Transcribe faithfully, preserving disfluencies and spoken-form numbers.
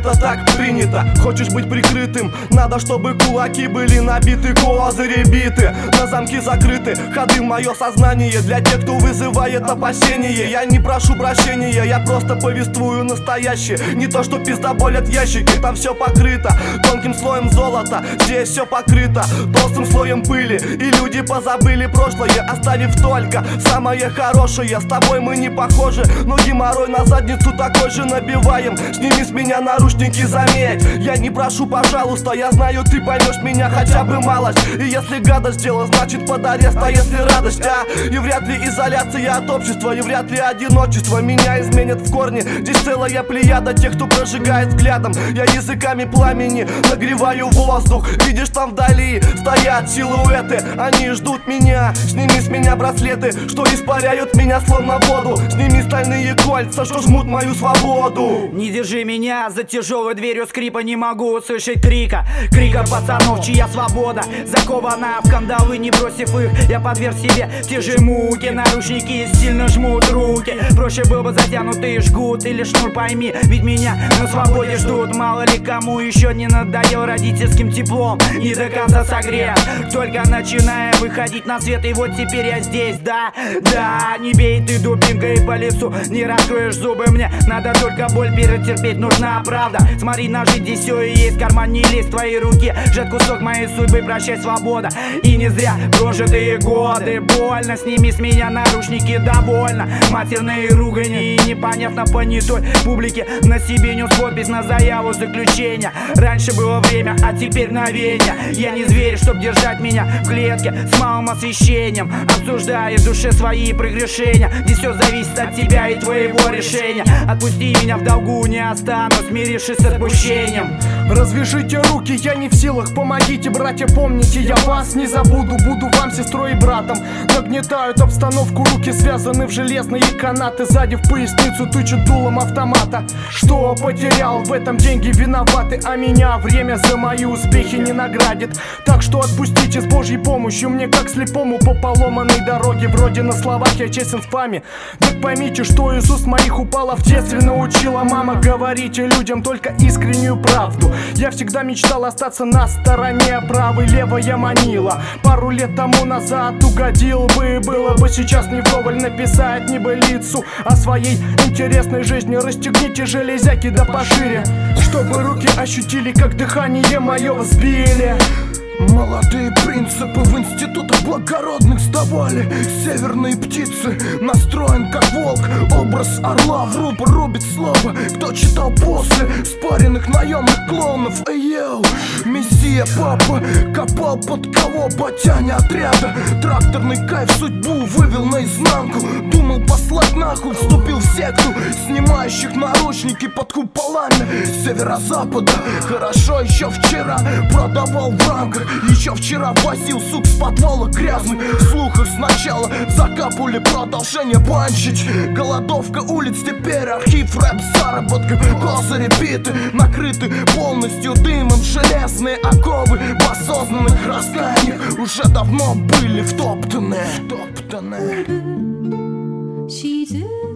это так принято. Хочешь быть прикрытым, надо, чтобы кулаки были набиты, козыри биты, на замки закрыты, ходы в мое сознание. Для тех, кто вызывает опасение, я не прошу прощения, я просто повествую настоящее. Не то, что пиздоболят ящики, там все покрыто тонким слоем золота, здесь все покрыто толстым слоем пыли. И люди позабыли прошлое, оставив только самое хорошее. С тобой мы не похожи, но геморрой на задницу такой же набиваем. Сними с меня наручники, заметь, я не прошу, пожалуйста, я знаю, ты поймешь меня хотя бы малость. И если гадость дело, значит под арест, а если радость, а? И вряд ли изоляция от общества, и вряд ли одиночество меня изменит в корне. Здесь целая плеяда тех, кто прожигает взглядом. Я языками пламени нагреваю воздух. Видишь, там вдали стоят силуэты, они ждут меня. Сними с меня браслеты, что испаряют меня словно воду. Сними стальные кольца, что жмут мою свободу. Не держи меня за тяжелой дверью скрипа, не могу услышать крика. Крика пацанов, чья свобода закована в кандалы, не бросив их, я подверг себе те же муки. Наручники сильно жмут руки, проще был бы затянутый жгут или шнур, пойми, ведь меня на свободе ждут. Мало ли кому еще не надоел родительским теплом, не до конца согрет, только начиная выходить на свет. И вот теперь я здесь, да, да. Не бей ты дубинкой по лицу, не раскроешь зубы мне, надо только боль перетерпеть, нужна правда. Смотри, на жизнь здесь все и есть, карман не лезь в твои руки, жать кусок моей судьбы, прощай, свобода. И не зря прожитые годы, больно, сними с меня наручники, довольно. Матерные ругани и непонятно понятой публике на себе нес подпись на заяву заключения. Раньше было время, а теперь мгновение. Я не зверь, чтоб держать меня в клетке с малым освещением, обсуждая в душе свои прегрешения. Здесь все зависит от тебя и твоего решения. Отпусти меня, в долгу не останусь, смирившись с отпущением. Развяжите руки, я не в силах, помогите, братья, помните, я вас не забуду. Буду вам сестрой и братом. Нагнетают обстановку, руки связаны в железные канаты, сзади в поясницу тычут дулом автомата. Что потерял, в этом деньги виноваты, а меня время за мои успехи не наградит. Так что отпустите с Божьей помощью, мне как слепому по поломанной дороге. Вроде на словах я честен с вами, так поймите, что из уст моих упало в детстве. Научила мама, говорите людям только искреннюю правду. Я всегда мечтал остаться на стороне, правой левая манила. Пару лет тому назад угодил бы, было бы сейчас не вдоволь написать небылицу о своей интересной жизни. Расстегните железяки да пошире, чтобы руки ощутили, как дыхание мое взбили. Молодые принципы в институтах благородных сдавали. Северные птицы, настроен как волк. Образ орла в рупор рубит слово. Кто читал после спаренных наемных клоунов? Эй, йоу, мессия папа копал под кого? Батяня отряда. Тракторный кайф судьбу вывел наизнанку. Думал послать нахуй, вступил в секту снимающих наручники под куполами северо-запада. Хорошо еще вчера продавал в рамках. Еще вчера возил сук с подвала грязных. В слухах сначала закапывали, продолжение банчить. Голодовка улиц, теперь архив рэп с заработком. Козыри биты, накрыты полностью дымом. Железные оковы в осознанных расстояниях уже давно были втоптаны, втоптаны. She do